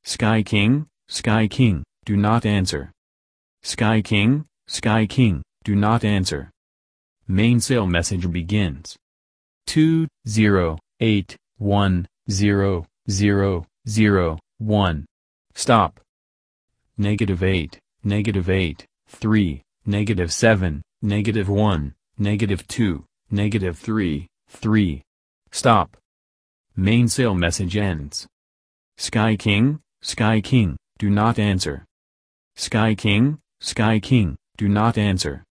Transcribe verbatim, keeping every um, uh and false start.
Sky King, Sky King, do not answer. Sky King, Sky King, do not answer. Main sale message begins. two zero eight one zero zero zero one. Stop. Negative eight, negative eight, three, negative seven, negative one, negative two, negative three, three. Stop. Main sale message ends. Sky King, Sky King, do not answer. Sky King, Sky King, do not answer.